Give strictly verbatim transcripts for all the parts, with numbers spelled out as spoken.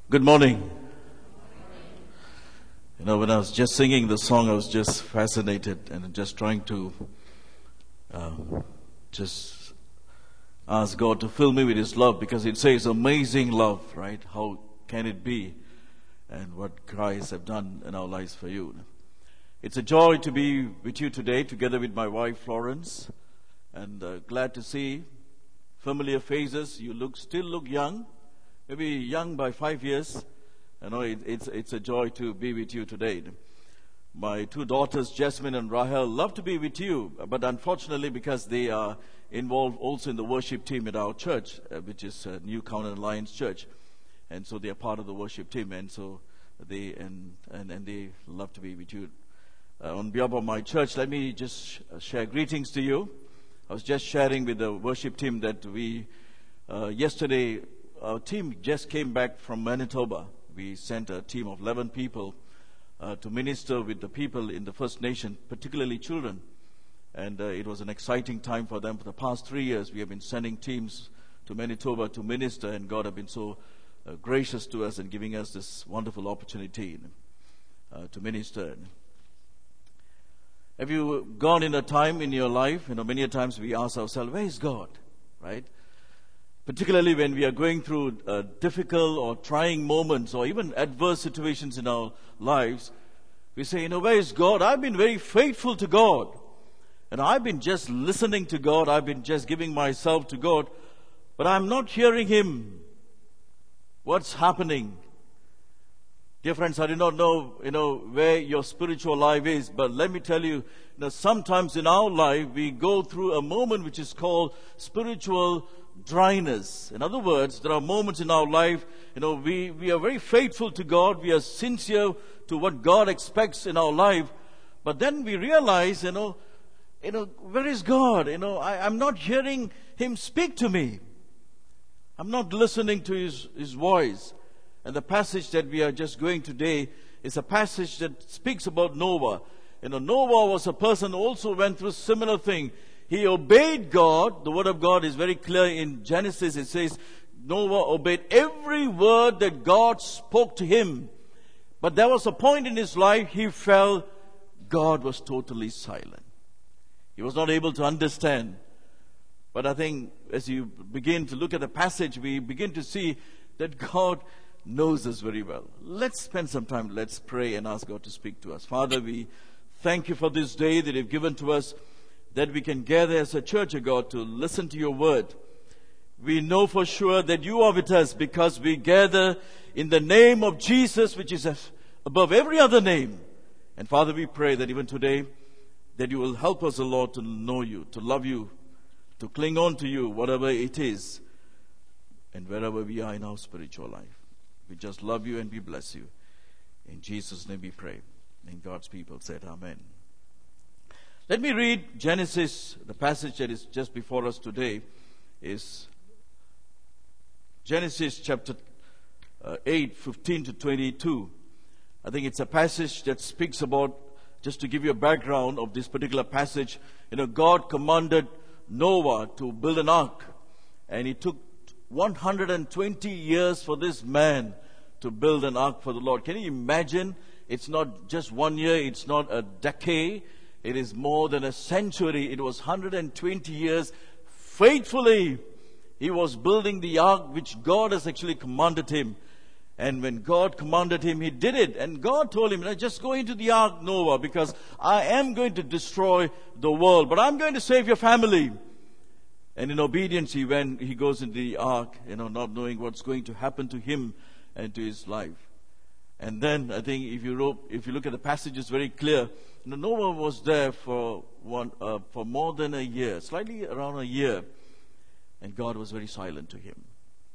Good morning. You know, when I was just singing the song, I was just fascinated and just trying to um, just ask God to fill me with His love, because it says amazing love, right? How can it be? And what Christ have done in our lives for you. It's a joy to be with you today, together with my wife Florence, and uh, glad to see familiar faces. You look still look young. Maybe young by five years. I know it, it's it's a joy to be with you today. My two daughters, Jasmine and Rahel, love to be with you, but unfortunately, because they are involved also in the worship team at our church, uh, which is uh, New Covenant Alliance Church, and so they are part of the worship team, and so they and and, and they love to be with you. Uh, on behalf of my church, let me just sh- share greetings to you. I was just sharing with the worship team that we uh, yesterday. Our team just came back from Manitoba. We sent a team of eleven people uh, to minister with the people in the First Nation, particularly children. And uh, it was an exciting time for them. For the past three years, we have been sending teams to Manitoba to minister, and God has been so uh, gracious to us and giving us this wonderful opportunity uh, to minister. Have you gone in a time in your life, you know, many times we ask ourselves, where is God, right? Particularly when we are going through uh, difficult or trying moments or even adverse situations in our lives, we say, you know, where is God? I've been very faithful to God. And I've been just listening to God. I've been just giving myself to God. But I'm not hearing Him. What's happening? Dear friends, I do not know, you know, where your spiritual life is. But let me tell you, you know, sometimes in our life, we go through a moment which is called spiritual dryness. In other words, there are moments in our life, you know, we, we are very faithful to God. We are sincere to what God expects in our life. But then we realize, you know, you know, where is God? You know, I, I'm not hearing Him speak to me. I'm not listening to His, His voice. And the passage that we are just going today is a passage that speaks about Noah. You know, Noah was a person who also went through a similar thing. He obeyed God. The word of God is very clear in Genesis. It says Noah obeyed every word that God spoke to him. But there was a point in his life he felt God was totally silent. He was not able to understand. But I think as you begin to look at the passage, we begin to see that God knows us very well. Let's spend some time. Let's pray and ask God to speak to us. Father, we thank you for this day that you've given to us, that we can gather as a church of God to listen to your word. We know for sure that you are with us because we gather in the name of Jesus, which is above every other name. And Father, we pray that even today, that you will help us, O Lord, to know you, to love you, to cling on to you, whatever it is, and wherever we are in our spiritual life. We just love you and we bless you. In Jesus' name we pray. And God's people said, Amen. Let me read Genesis. The passage that is just before us today is Genesis chapter uh, eight, fifteen to twenty-two. I think it's a passage that speaks about, just to give you a background of this particular passage, you know, God commanded Noah to build an ark. And it took one hundred twenty years for this man to build an ark for the Lord. Can you imagine? It's not just one year. It's not a decade. It is more than a century. It was one hundred twenty years. Faithfully, he was building the ark which God has actually commanded him. And when God commanded him, he did it. And God told him, just go into the ark, Noah, because I am going to destroy the world. But I'm going to save your family. And in obedience, he went, he goes into the ark, you know, not knowing what's going to happen to him and to his life. And then I think if you wrote, if you look at the passage, it's very clear. You know, Noah was there for one uh, for more than a year, slightly around a year, and God was very silent to him.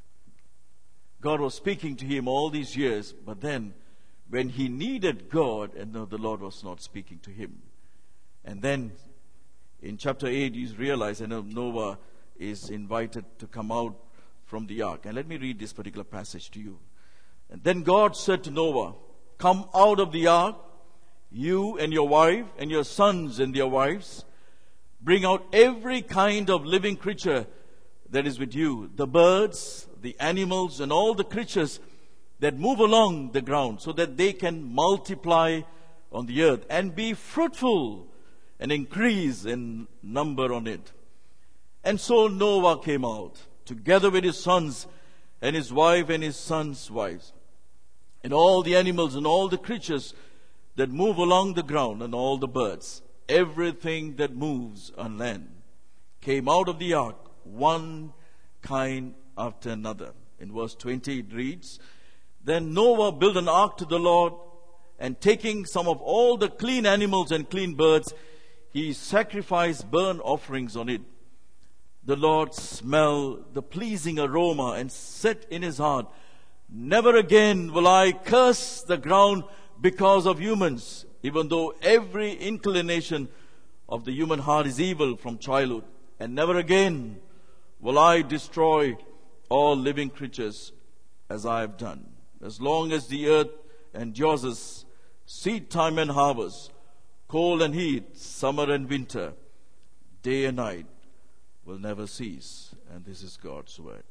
God was speaking to him all these years, but then when he needed God, and no, the Lord was not speaking to him. And then in chapter eight, you realize, I know Noah is invited to come out from the ark. And let me read this particular passage to you. And then God said to Noah, come out of the ark, you and your wife and your sons and their wives. Bring out every kind of living creature that is with you, the birds, the animals, and all the creatures that move along the ground, so that they can multiply on the earth and be fruitful and increase in number on it. And so Noah came out, together with his sons and his wife and his sons' wives, and all the animals and all the creatures that move along the ground, and all the birds, everything that moves on land, came out of the ark, one kind after another. In verse twenty it reads, Then Noah built an ark to the Lord, and taking some of all the clean animals and clean birds, he sacrificed burnt offerings on it. The Lord smelled the pleasing aroma and said in his heart, Never again will I curse the ground because of humans, even though every inclination of the human heart is evil from childhood. And never again will I destroy all living creatures as I have done. As long as the earth endures, seed time and harvest, cold and heat, summer and winter, day and night will never cease. And this is God's word.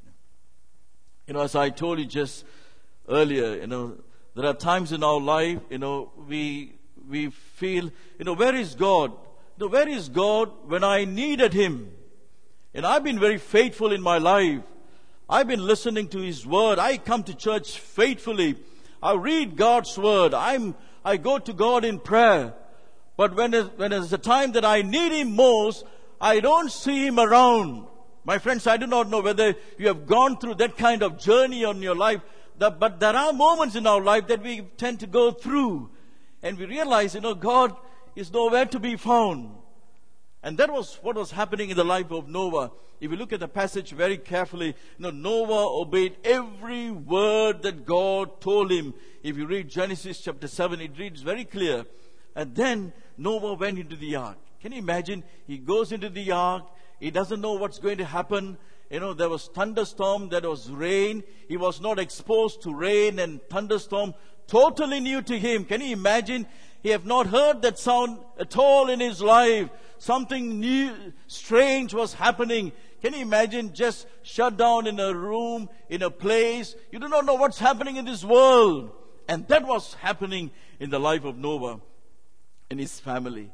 You know, as I told you just earlier, you know, there are times in our life, you know, we we feel, you know, where is God? You know, where is God when I needed Him? And I've been very faithful in my life. I've been listening to His word. I come to church faithfully. I read God's word. I'm I go to God in prayer. But when it, when it's the time that I need Him most, I don't see Him around. My friends, I do not know whether you have gone through that kind of journey in your life, that, but there are moments in our life that we tend to go through, and we realize, you know, God is nowhere to be found. And that was what was happening in the life of Noah. If you look at the passage very carefully, you know, Noah obeyed every word that God told him. If you read Genesis chapter seven, it reads very clear. And then Noah went into the ark. Can you imagine? He goes into the ark. He doesn't know what's going to happen. You know, there was thunderstorm, there was rain. He was not exposed to rain and thunderstorm. Totally new to him. Can you imagine? He have not heard that sound at all in his life. Something new, strange was happening. Can you imagine just shut down in a room, in a place? You do not know what's happening in this world. And that was happening in the life of Noah and his family.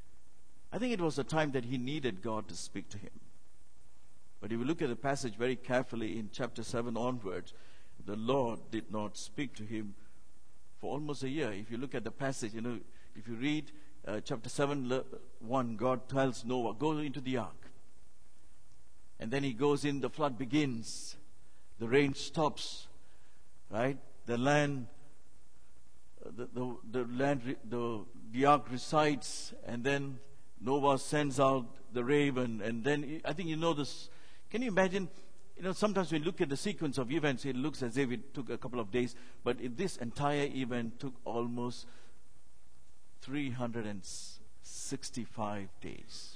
I think it was a time that he needed God to speak to him. But if you look at the passage very carefully in chapter seven onwards, the Lord did not speak to him for almost a year. If you look at the passage, you know, if you read uh, chapter seven, one, God tells Noah, go into the ark. And then he goes in, the flood begins. The rain stops, right? The land, the, the, the land, the, the ark resides, and then Noah sends out the raven, and then I think you know this. Can you imagine? You know, sometimes when you look at the sequence of events, it looks as if it took a couple of days, but this entire event took almost three hundred sixty-five days.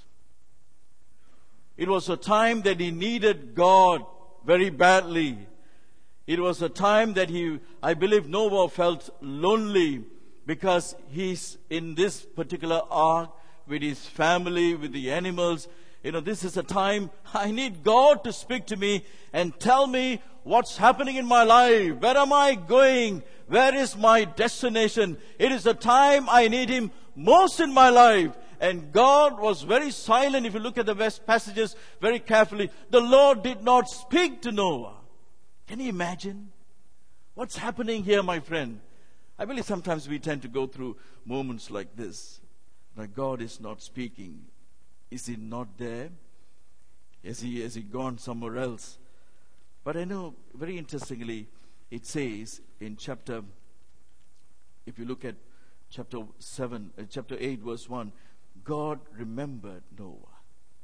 It was a time that he needed God very badly. It was a time that he, I believe Noah felt lonely because he's in this particular ark with his family, with the animals. You know, this is a time I need God to speak to me and tell me what's happening in my life. Where am I going? Where is my destination? It is the time I need Him most in my life. And God was very silent. If you look at the West passages very carefully, the Lord did not speak to Noah. Can you imagine? What's happening here, my friend? I believe sometimes we tend to go through moments like this. That God is not speaking. Is He not there? Has He, has he gone somewhere else? But I know, very interestingly, it says in chapter, if you look at chapter seven, uh, chapter eight, verse one, God remembered Noah.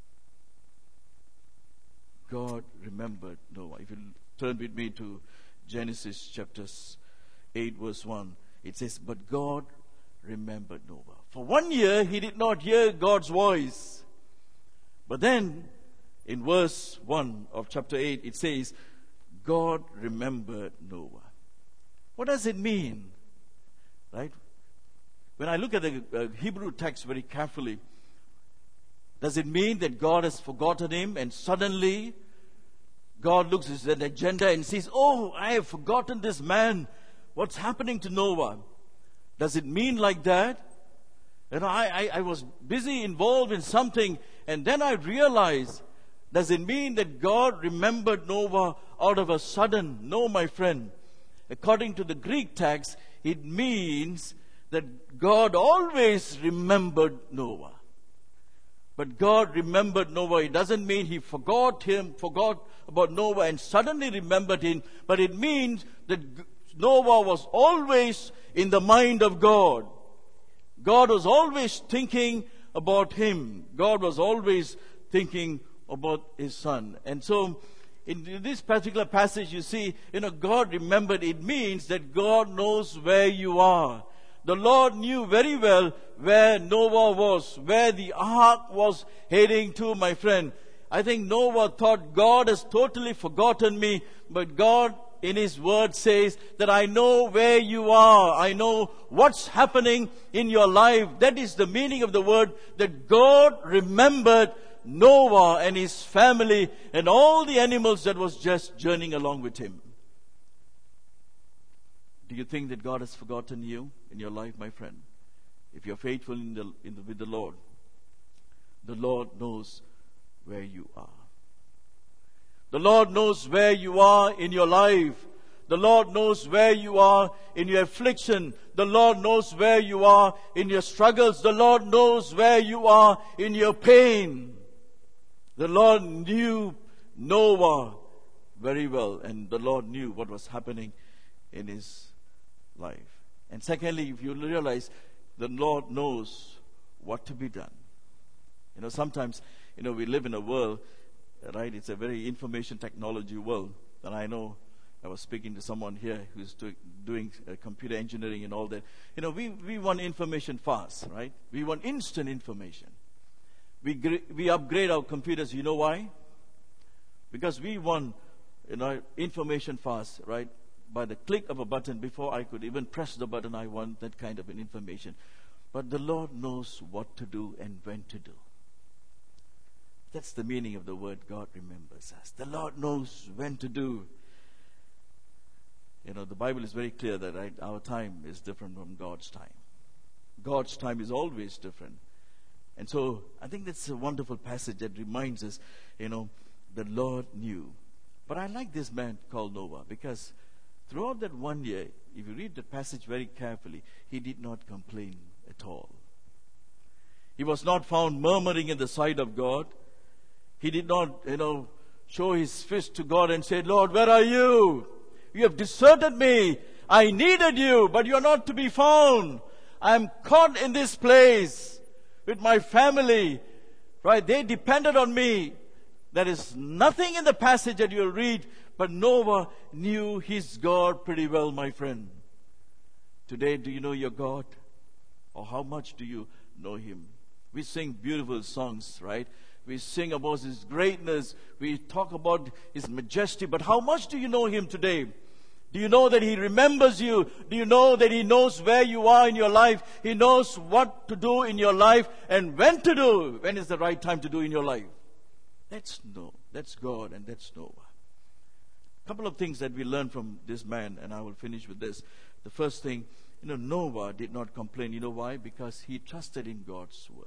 God remembered Noah. If you turn with me to Genesis chapter eight, verse one, it says, but God remembered Noah. For one year, he did not hear God's voice. But then, in verse one of chapter eight, it says, God remembered Noah. What does it mean? Right? When I look at the uh, Hebrew text very carefully, does it mean that God has forgotten him and suddenly God looks at the agenda and says, oh, I have forgotten this man. what's happening to Noah? Does it mean like that? You know, I, I, I was busy involved in something, and then I realized, does it mean that God remembered Noah out of a sudden? No, my friend. According to the Greek text, it means that God always remembered Noah. But God remembered Noah. It doesn't mean he forgot him, forgot about Noah and suddenly remembered him. But it means that Noah was always in the mind of God. God was always thinking about him. God was always thinking about his son. And so, in this particular passage, you see, you know, God remembered. It means that God knows where you are. The Lord knew very well where Noah was, where the ark was heading to, my friend. I think Noah thought, God has totally forgotten me, but God in His Word says that I know where you are. I know what's happening in your life. That is the meaning of the word, that God remembered Noah and his family and all the animals that was just journeying along with him. Do you think that God has forgotten you in your life, my friend? If you're faithful in the, in the, with the Lord, the Lord knows where you are. The Lord knows where you are in your life. The Lord knows where you are in your affliction. The Lord knows where you are in your struggles. The Lord knows where you are in your pain. The Lord knew Noah very well, and the Lord knew what was happening in his life. And secondly, if you realize, the Lord knows what to be done. You know, sometimes, you know, we live in a world, right? It's a very information technology world. And I know I was speaking to someone here who's do, doing uh, computer engineering and all that. You know, we, we want information fast, right? We want instant information. We gr- we upgrade our computers. You know why? Because we want, you know, information fast, right? By the click of a button, before I could even press the button, I want that kind of an information. But the Lord knows what to do and when to do. That's the meaning of the word God remembers us. The Lord knows when to do. You know, the Bible is very clear that, right, our time is different from God's time. God's time is always different. And so, I think that's a wonderful passage that reminds us, you know, the Lord knew. But I like this man called Noah, because throughout that one year, if you read the passage very carefully, he did not complain at all. He was not found murmuring in the sight of God. He did not, you know, show his fist to God and say, Lord, where are you? You have deserted me. I needed you, but you are not to be found. I am caught in this place with my family. Right? They depended on me. There is nothing in the passage that you'll read, but Noah knew his God pretty well, my friend. Today, do you know your God? Or how much do you know Him? We sing beautiful songs, right? We sing about His greatness. We talk about His majesty. But how much do you know Him today? Do you know that He remembers you? Do you know that He knows where you are in your life? He knows what to do in your life and when to do. When is the right time to do in your life? That's no. That's God and that's Noah. A couple of things that we learn from this man, and I will finish with this. The first thing, you know, Noah did not complain. You know why? Because he trusted in God's word.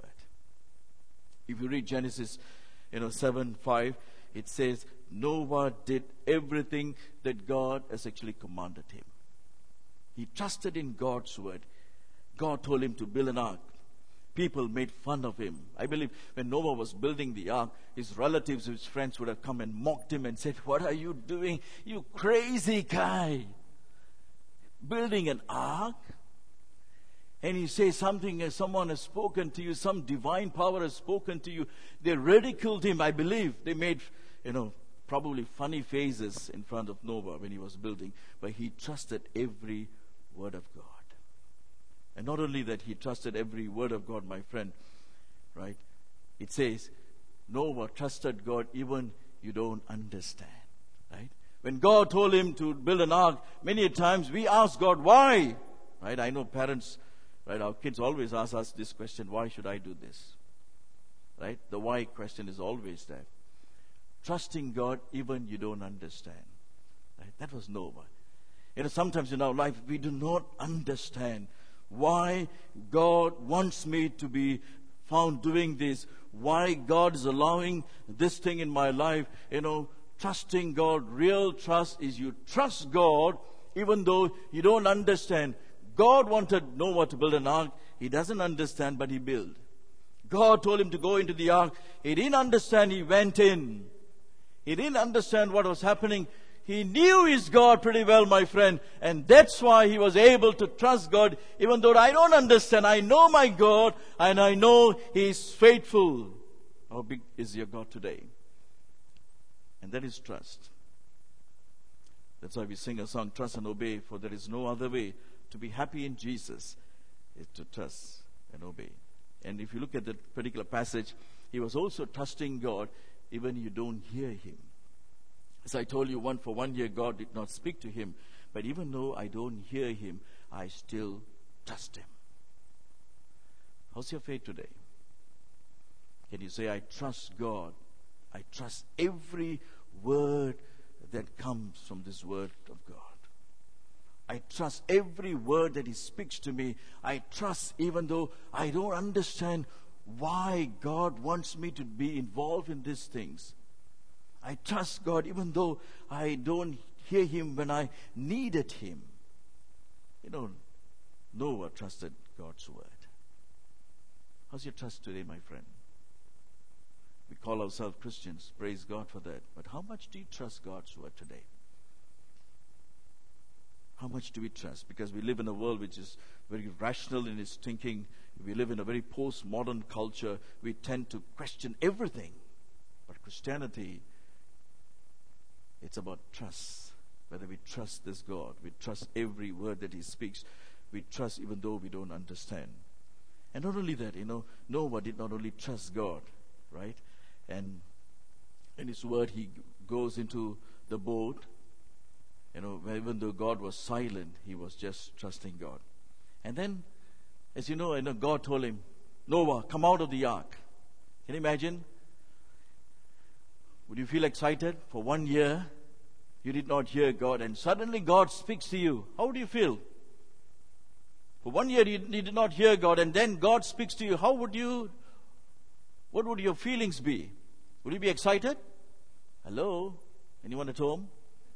If you read Genesis, you know, seven five, it says Noah did everything that God has actually commanded him. He trusted in God's word. God told him to build an ark. People made fun of him. I believe when Noah was building the ark, his relatives, his friends would have come and mocked him and said, what are you doing? You crazy guy. Building an ark? And you say something, as someone has spoken to you, some divine power has spoken to you. They ridiculed him, I believe. They made, you know, probably funny faces in front of Noah when he was building. But he trusted every word of God. And not only that, he trusted every word of God, my friend, right? It says, Noah trusted God even you don't understand, right? When God told him to build an ark, many times we ask God, why? Right? I know parents, right? Our kids always ask us this question, why should I do this? Right? The why question is always there. Trusting God even you don't understand. Right? That was Noah. You know, sometimes in our life we do not understand why God wants me to be found doing this, why God is allowing this thing in my life. You know, trusting God, real trust is you trust God even though you don't understand. God wanted Noah to build an ark. He doesn't understand, but he built. God told him to go into the ark. He didn't understand. He went in. He didn't understand what was happening. He knew his God pretty well, my friend. And that's why he was able to trust God. Even though I don't understand, I know my God and I know he is faithful. How big is your God today? And that is trust. That's why we sing a song, Trust and Obey, for there is no other way to be happy in Jesus is to trust and obey. And if you look at that particular passage, he was also trusting God even you don't hear him. As I told you, one for one year God did not speak to him, but even though I don't hear him, I still trust him. How's your faith today? Can you say, I trust God? I trust every word that comes from this word of God. I trust every word that he speaks to me. I trust even though I don't understand why God wants me to be involved in these things. I trust God even though I don't hear him when I needed him. You know, Noah trusted God's word. How's your trust today, my friend? We call ourselves Christians. Praise God for that. But how much do you trust God's word today? How much do we trust? Because we live in a world which is very rational in its thinking. We live in a very postmodern culture. We tend to question everything. But Christianity, it's about trust. Whether we trust this God, we trust every word that he speaks. We trust even though we don't understand. And not only that, you know, Noah did not only trust God, right? And in his word, he goes into the boat. You know, even though God was silent, he was just trusting God. And then, as you know, I know God told him, Noah, come out of the ark. Can you imagine? Would you feel excited? For one year, you did not hear God, and suddenly God speaks to you. How would you feel? For one year, you, you did not hear God, and then God speaks to you. How would you, what would your feelings be? Would you be excited? Hello? Anyone at home?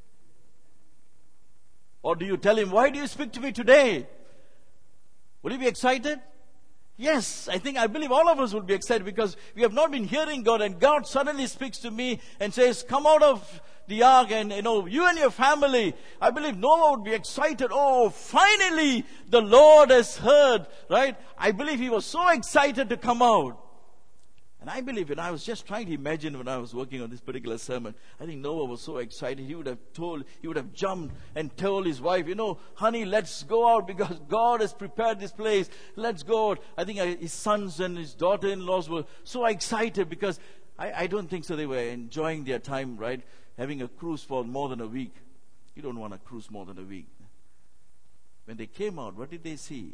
Or do you tell him, why do you speak to me today? Would you be excited? Yes, I think, I believe all of us would be excited because we have not been hearing God, and God suddenly speaks to me and says, come out of the ark and, you know, you and your family. I believe Noah would be excited. Oh, finally the Lord has heard, right? I believe he was so excited to come out. And I believe, and I was just trying to imagine when I was working on this particular sermon, I think Noah was so excited, he would have told, he would have jumped and told his wife, you know, honey, let's go out because God has prepared this place. Let's go out. I think his sons and his daughter-in-laws were so excited because I, I don't think so. They were enjoying their time, right? Having a cruise for more than a week. You don't want to cruise more than a week. When they came out, what did they see?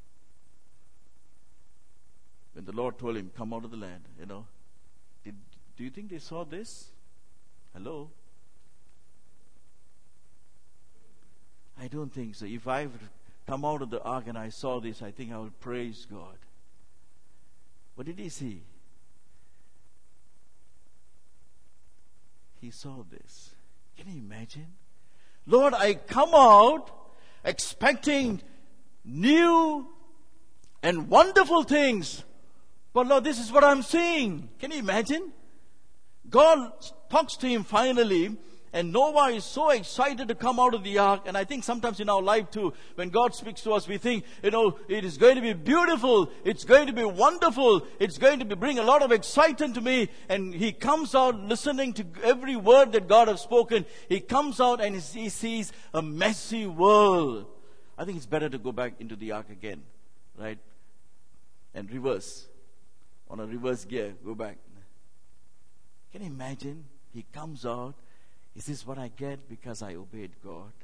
When the Lord told him, come out of the land, you know, did, do you think they saw this? Hello? I don't think so. If I come out of the ark and I saw this, I think I would praise God. What did he see? He saw this. Can you imagine? Lord, I come out expecting new and wonderful things. But Lord, this is what I'm seeing. Can you imagine? God talks to him finally, and Noah is so excited to come out of the ark. And I think sometimes in our life too, when God speaks to us, we think, you know, it is going to be beautiful. It's going to be wonderful. It's going to be, bring a lot of excitement to me. And he comes out listening to every word that God has spoken. He comes out and he sees a messy world. I think it's better to go back into the ark again, right? And reverse. On a reverse gear, go back. Can you imagine? He comes out. Is this what I get because I obeyed God?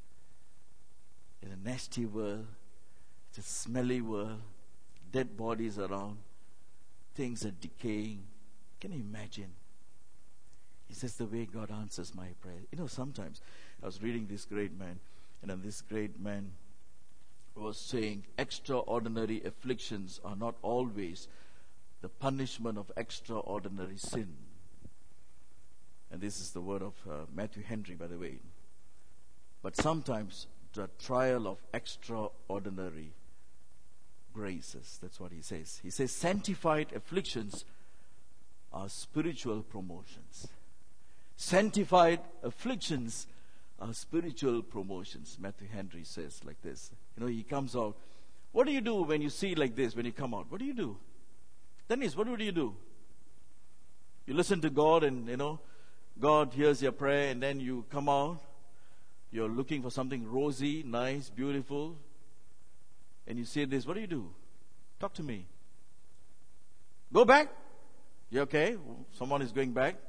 In a nasty world, it's a smelly world, dead bodies around, things are decaying. Can you imagine? He says the way God answers my prayer. You know, sometimes I was reading this great man. And then this great man was saying, extraordinary afflictions are not always the punishment of extraordinary sin. And this is the word of uh, Matthew Henry, by the way. But sometimes the trial of extraordinary graces. That's what he says. He says, sanctified afflictions are spiritual promotions. Sanctified afflictions are spiritual promotions. Matthew Henry says like this. You know, he comes out. What do you do when you see like this, when you come out? What do you do? Dennis, what would you do? You listen to God and, you know, God hears your prayer and then you come out. You're looking for something rosy, nice, beautiful. And you say this, what do you do? Talk to me. Go back? You okay? Someone is going back?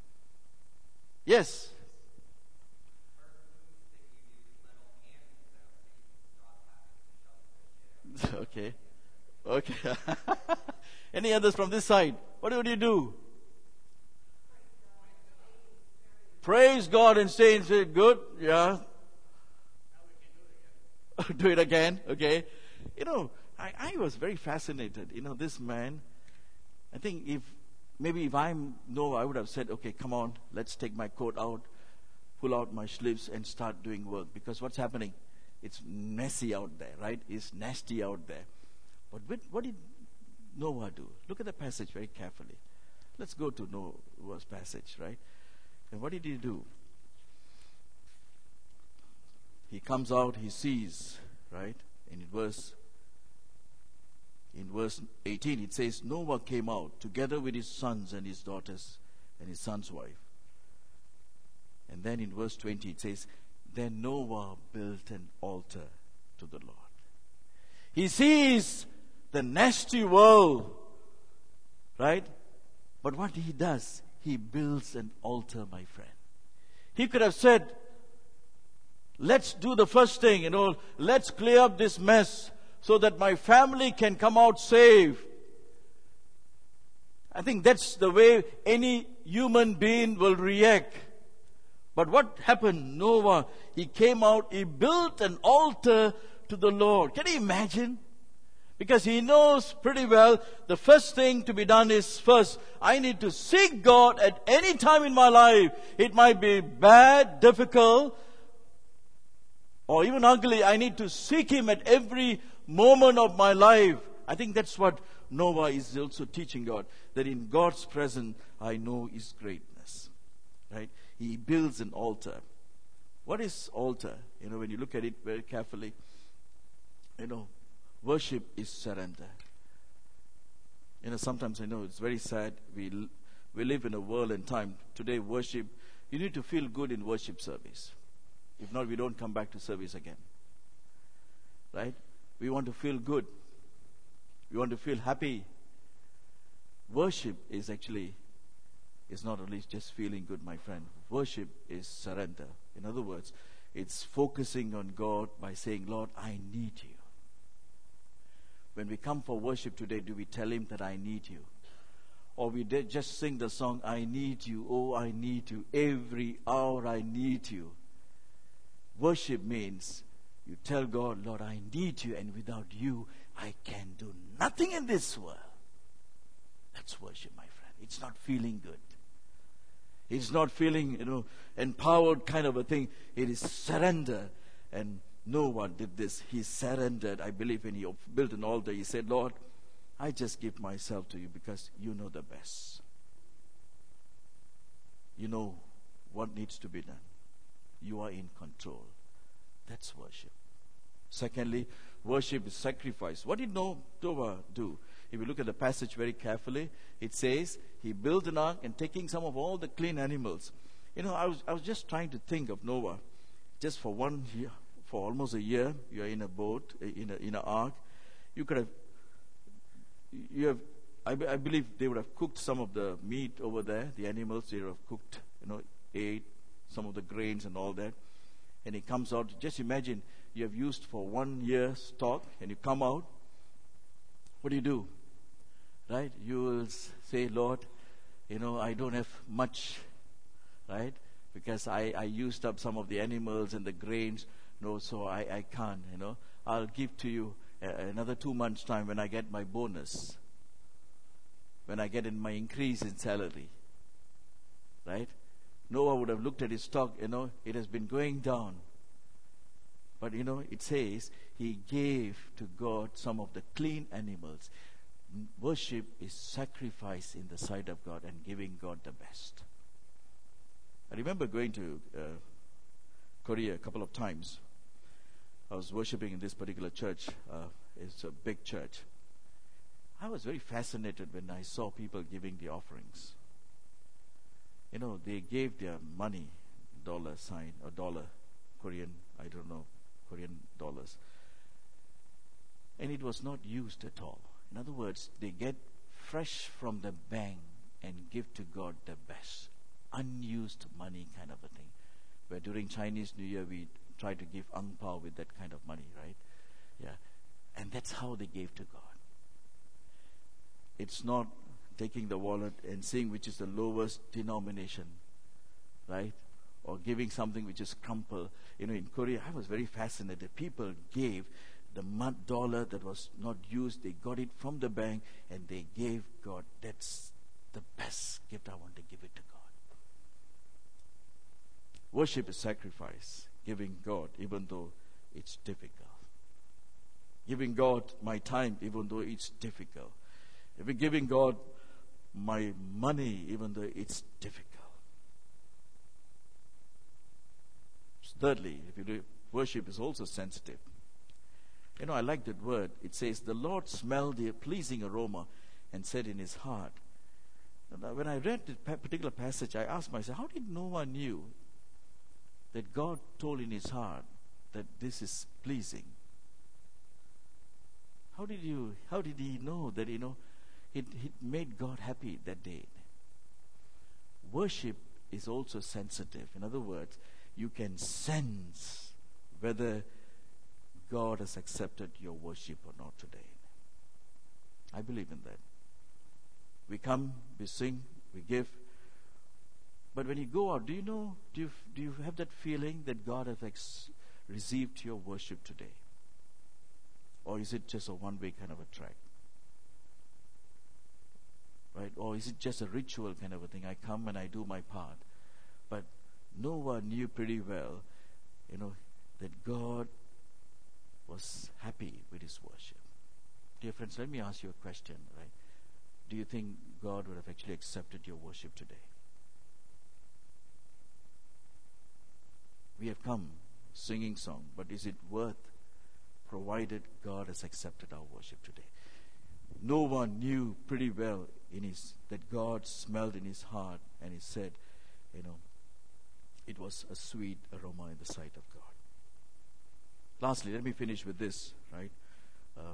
Yes. Okay. Okay. Any others from this side? What would you do? Praise God and stay and say, good, yeah. Do it again, okay. You know, I, I was very fascinated. You know, this man, I think if, maybe if I'm Noah, I would have said, okay, come on, let's take my coat out, pull out my sleeves and start doing work. Because what's happening? It's messy out there, right? It's nasty out there. But what, what did Noah do? Look at the passage very carefully. Let's go to Noah's passage, right? And what did he do? He comes out, he sees, right? And in verse, in verse eighteen, it says, Noah came out together with his sons and his daughters and his son's wife. And then in verse twenty, it says, then Noah built an altar to the Lord. He sees the nasty world, right? But what he does, he builds an altar, my friend. He could have said, let's do the first thing, you know, let's clear up this mess so that my family can come out safe. I think that's the way any human being will react. But what happened? Noah, he came out, he built an altar to the Lord. Can you imagine? Because he knows pretty well the first thing to be done is first, I need to seek God at any time in my life. It might be bad, difficult, or even ugly. I need to seek Him at every moment of my life. I think that's what Noah is also teaching God. That in God's presence, I know His greatness. Right? He builds an altar. What is altar? You know, when you look at it very carefully, you know, worship is surrender. You know, sometimes I know it's very sad. We we live in a world and time. Today, worship, you need to feel good in worship service. If not, we don't come back to service again. Right? We want to feel good. We want to feel happy. Worship is actually, is not only just feeling good, my friend. Worship is surrender. In other words, it's focusing on God by saying, Lord, I need you. When we come for worship today, do we tell Him that I need you? Or we did just sing the song, I need you, oh, I need you. Every hour I need you. Worship means you tell God, Lord, I need you, and without you, I can do nothing in this world. That's worship, my friend. It's not feeling good. It's not feeling, you know, empowered kind of a thing. It is surrender. And no one did this. He surrendered. I believe when he built an altar, he said, Lord, I just give myself to you because you know the best. You know what needs to be done. You are in control. That's worship. Secondly, worship is sacrifice. What did Noah do? If you look at the passage very carefully, it says he built an ark and taking some of all the clean animals. You know, I was I was just trying to think of Noah. Just for one year, for almost a year, you are in a boat, in a in an ark. You could have, you have. I, I believe they would have cooked some of the meat over there. The animals they would have cooked, you know, ate some of the grains and all that. And he comes out. Just imagine you have used for one year stock, and you come out. What do you do? Right? You will say, Lord, you know, I don't have much, right? Because I, I used up some of the animals and the grains. no, so I, I can't, you know. I'll give to you uh, another two months' time when I get my bonus, when I get in my increase in salary. Right? Noah would have looked at his stock, you know, it has been going down. But, you know, it says he gave to God some of the clean animals. Worship is sacrifice in the sight of God and giving God the best. I remember going to uh, Korea a couple of times. I was worshiping in this particular church. Uh, it's a big church. I was very fascinated when I saw people giving the offerings. You know, they gave their money, dollar sign, or dollar, Korean, I don't know, Korean dollars. And it was not used at all. In other words, they get fresh from the bank and give to God the best. Unused money kind of a thing. Where during Chinese New Year, we try to give ang pao with that kind of money, right? Yeah. And that's how they gave to God. It's not taking the wallet and seeing which is the lowest denomination, right? Or giving something which is crumpled. You know, in Korea, I was very fascinated. People gave the mud dollar that was not used. They got it from the bank and they gave God. That's the best gift. I want to give it to God. Worship is sacrifice. Giving God, even though it's difficult. Giving God my time, even though it's difficult. Even giving God my money, even though it's difficult. Thirdly, if you do, worship is also sensitive. You know, I like that word. It says, the Lord smelled the pleasing aroma and said in his heart. And when I read that particular passage, I asked myself, how did Noah knew that God told in his heart that this is pleasing? How did you, how did he know that, you know, it, it made God happy that day? Worship is also sensitive. In other words, you can sense whether God has accepted your worship or not today. I believe in that. We come, we sing, we give. But when you go out, do you know, do you, do you have that feeling that God has ex- received your worship today? Or is it just a one-way kind of a track? Right? Or is it just a ritual kind of a thing? I come and I do my part. But Noah knew pretty well, you know, that God was happy with his worship. Dear friends, let me ask you a question, right? Do you think God would have actually accepted your worship today? We have come singing song, but is it worth, provided God has accepted our worship today? No one knew pretty well in his that God smelled in his heart, and he said, you know, it was a sweet aroma in the sight of God. Lastly, let me finish with this, right? Um,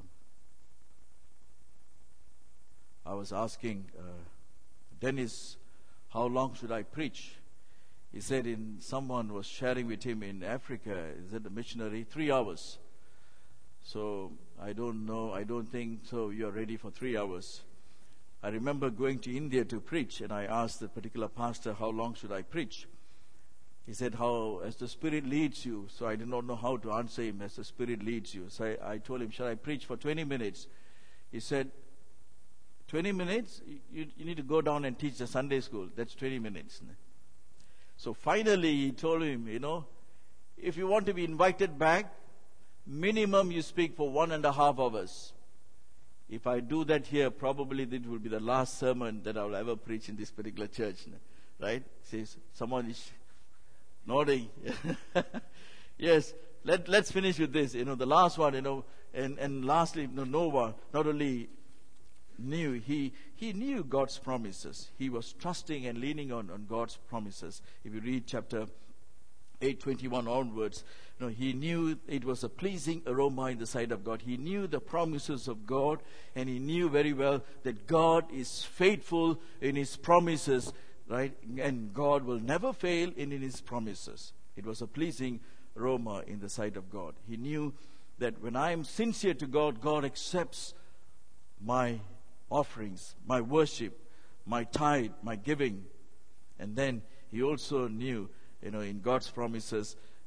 I was asking uh, Dennis, how long should I preach? He said in someone was sharing with him in Africa, is it a missionary? Three hours. So I don't know, I don't think so you're ready for three hours. I remember going to India to preach, and I asked the particular pastor, how long should I preach? He said, how, as the Spirit leads you. So I did not know how to answer him, as the Spirit leads you. So I, I told him, shall I preach for twenty minutes? He said, twenty minutes? You, you need to go down and teach the Sunday school. That's twenty minutes. So finally he told him, you know, if you want to be invited back, minimum you speak for one and a half hours. If I do that here, probably it will be the last sermon that I will ever preach in this particular church. Right? Says someone is nodding. Yes. Let, let's finish with this. You know, the last one, you know, and, and lastly, you know, Noah not only knew, he, he knew God's promises. He was trusting and leaning on, on God's promises. If you read chapter eight twenty-one onwards, you know, he knew it was a pleasing aroma in the sight of God. He knew the promises of God, and he knew very well that God is faithful in his promises, right? And God will never fail in, in his promises. It was a pleasing aroma in the sight of God. He knew that when I am sincere to God, God accepts my offerings, my worship, my tithe, my giving. And then he also knew, you know, in God's promises,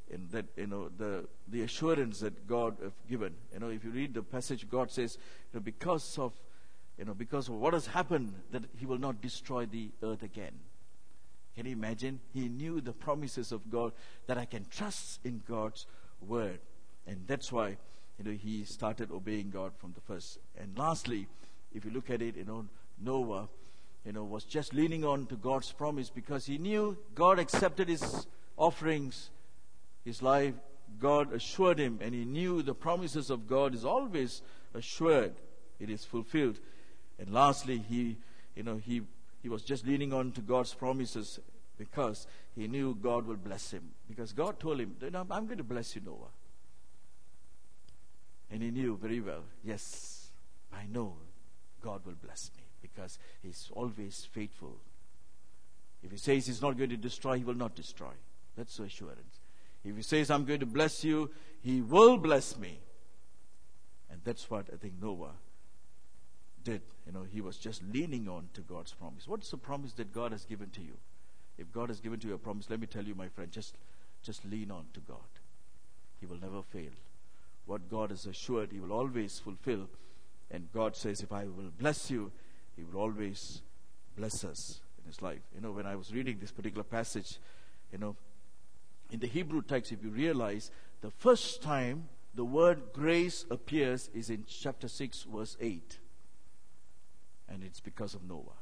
in that, you know, the the assurance that God have given. You know, if you read the passage, God says, you know, because of, you know, because of what has happened, that He will not destroy the earth again. Can you imagine? He knew the promises of God, that I can trust in God's word. And that's why, you know, he started obeying God from the first. And lastly, if you look at it, you know, Noah, you know, was just leaning on to God's promise because he knew God accepted his offerings, his life. God assured him, and he knew the promises of God is always assured. It is fulfilled. And lastly, he, you know, he he was just leaning on to God's promises because he knew God will bless him. Because God told him, I'm going to bless you, Noah. And he knew very well, yes, I know God will bless me because He's always faithful. If He says He's not going to destroy, He will not destroy. That's the assurance. If He says, I'm going to bless you, He will bless me. And that's what I think Noah did. You know, he was just leaning on to God's promise. What's the promise that God has given to you? If God has given to you a promise, let me tell you, my friend, just, just lean on to God. He will never fail. What God has assured, He will always fulfill. And God says, if I will bless you, He will always bless us in His life. You know, when I was reading this particular passage, you know, in the Hebrew text, if you realize, the first time the word grace appears is in chapter six, verse eight. And it's because of Noah.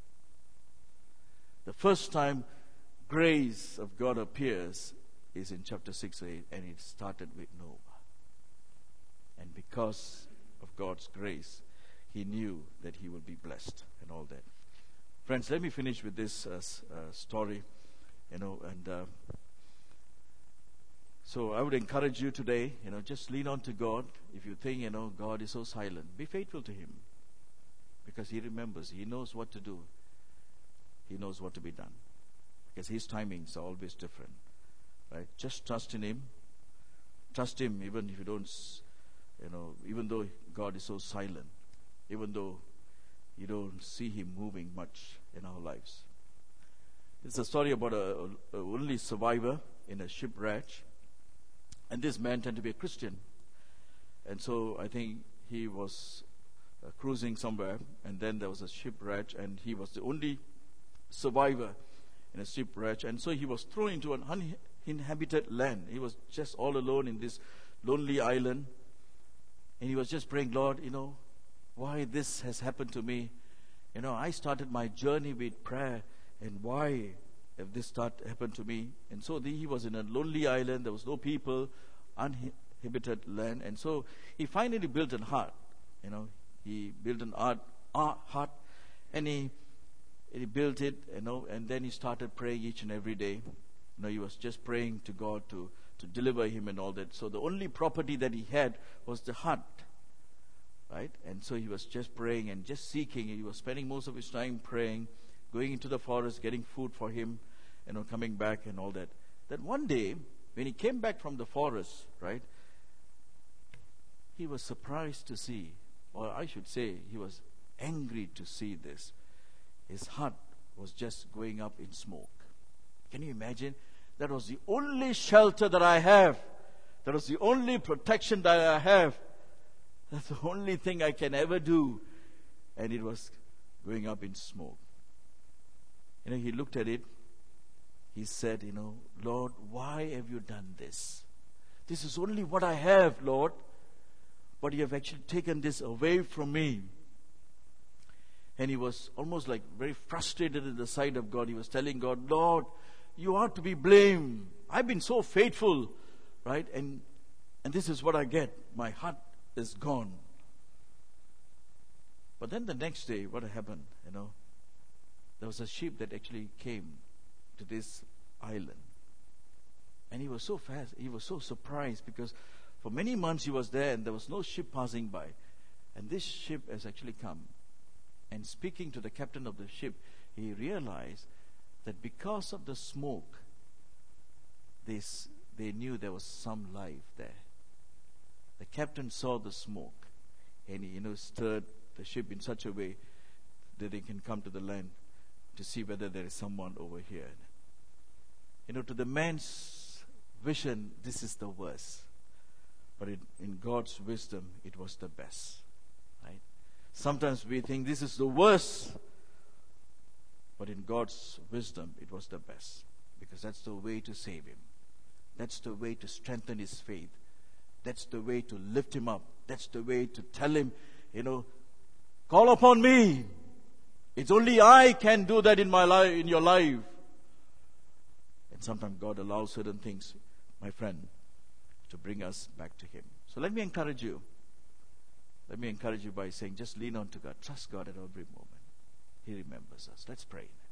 The first time grace of God appears is in chapter six, eight, and it started with Noah. And because of God's grace, he knew that he would be blessed and all that. Friends, let me finish with this uh, uh, story, you know, and uh, so I would encourage you today, you know, just lean on to God. If you think, you know, God is so silent, be faithful to Him. Because He remembers, He knows what to do. He knows what to be done. Because His timings are always different. Right? Just trust in Him. Trust Him even if you don't, you know, even though God is so silent. Even though you don't see Him moving much in our lives. It's a story about a, a only survivor in a shipwreck. And this man turned to be a Christian. And so I think he was Uh, cruising somewhere, and then there was a shipwreck, and he was the only survivor in a shipwreck, and so he was thrown into an uninhabited land. He was just all alone in this lonely island, and he was just praying, Lord, you know, why this has happened to me? You know, I started my journey with prayer, and why have this start happened to me? And so the, he was in a lonely island. There was no people, uninhabited land, and so he finally built a hut. You know, he built an art, art hut, and he he built it, you know, and then he started praying each and every day. You know, he was just praying to God to to deliver him and all that. So the only property that he had was the hut, right? And so he was just praying and just seeking. He was spending most of his time praying, going into the forest, getting food for him, you know, coming back and all that. Then one day, when he came back from the forest, right, he was surprised to see, or I should say, he was angry to see this. His hut was just going up in smoke. Can you imagine? That was the only shelter that I have. That was the only protection that I have. That's the only thing I can ever do. And it was going up in smoke. You know, he looked at it. He said, you know, Lord, why have you done this? This is only what I have, Lord. But you have actually taken this away from me. And he was almost like very frustrated in the sight of God. He was telling God, Lord, you are to be blamed. I've been so faithful, right? And and this is what I get. My heart is gone. But then the next day, what happened? You know, there was a ship that actually came to this island. And he was so fast. He was so surprised because for many months he was there and there was no ship passing by. And this ship has actually come. And speaking to the captain of the ship, he realized that because of the smoke, they, they knew there was some life there. The captain saw the smoke and he, you know, stirred the ship in such a way that they can come to the land to see whether there is someone over here. You know, to the man's vision, this is the worst. But it, in God's wisdom, it was the best. Right? Sometimes we think this is the worst. But in God's wisdom, it was the best. Because that's the way to save him. That's the way to strengthen his faith. That's the way to lift him up. That's the way to tell him, you know, call upon me. It's only I can do that in my life, in your life. And sometimes God allows certain things, my friend, to bring us back to him. So let me encourage you. Let me encourage you by saying, just lean on to God. Trust God at every moment. He remembers us. Let's pray.